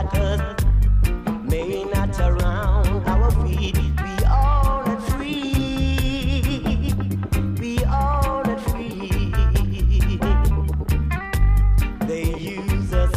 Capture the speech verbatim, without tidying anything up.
shackles may not surround our feet. We are not free. We are not free. They use us